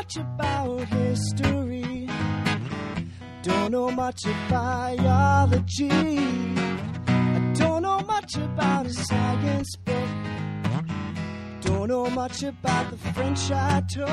much about history. Don't know much of biology. I don't know much about a science book. Don't know much about the French I took.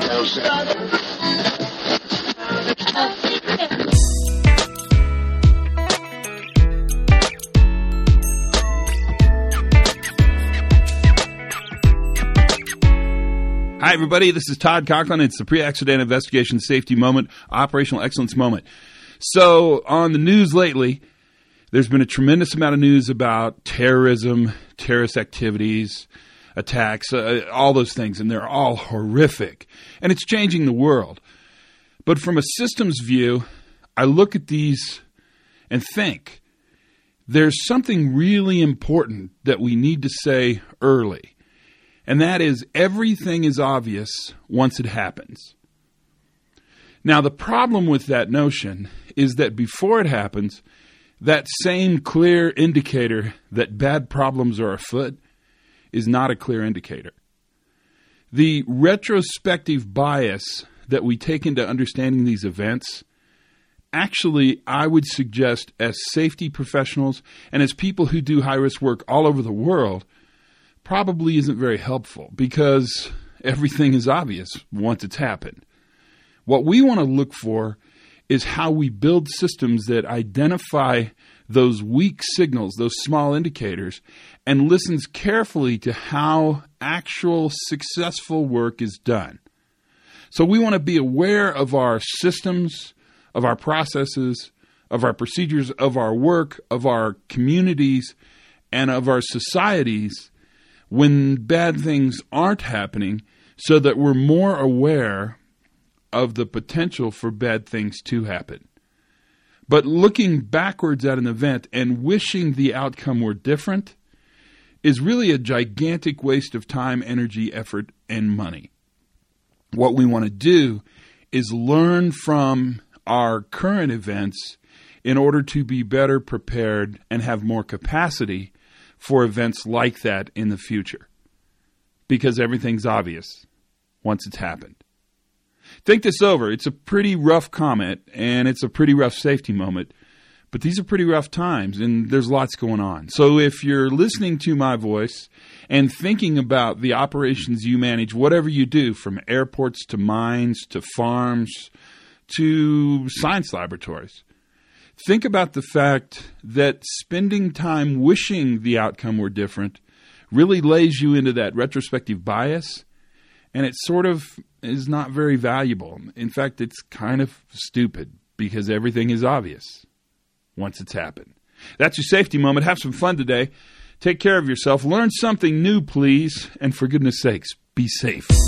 Hi, everybody. This is Todd Conklin. It's the Pre-Accident Investigation Safety Moment, Operational Excellence Moment. So, on the news lately, there's been a tremendous amount of news about terrorism, terrorist activities, attacks, all those things, and they're all horrific. And it's changing the world. But from a systems view, I look at these and think there's something really important that we need to say early. And that is, everything is obvious once it happens. Now, the problem with that notion is that before it happens, that same clear indicator that bad problems are afoot is not a clear indicator. The retrospective bias that we take into understanding these events, actually, I would suggest as safety professionals and as people who do high-risk work all over the world, probably isn't very helpful because everything is obvious once it's happened. What we want to look for is how we build systems that identify those weak signals, those small indicators, and listens carefully to how actual successful work is done. So we want to be aware of our systems, of our processes, of our procedures, of our work, of our communities, and of our societies when bad things aren't happening, so that we're more aware of the potential for bad things to happen. But looking backwards at an event and wishing the outcome were different is really a gigantic waste of time, energy, effort, and money. What we want to do is learn from our current events in order to be better prepared and have more capacity for events like that in the future. Because everything's obvious once it's happened. Think this over. It's a pretty rough comment, and it's a pretty rough safety moment. But these are pretty rough times, and there's lots going on. So if you're listening to my voice and thinking about the operations you manage, whatever you do, from airports to mines to farms to science laboratories, think about the fact that spending time wishing the outcome were different really lays you into that retrospective bias, and it sort of is not very valuable. In fact, it's kind of stupid because everything is obvious once it's happened. That's your safety moment. Have some fun today. Take care of yourself. Learn something new, please. And for goodness sakes, be safe.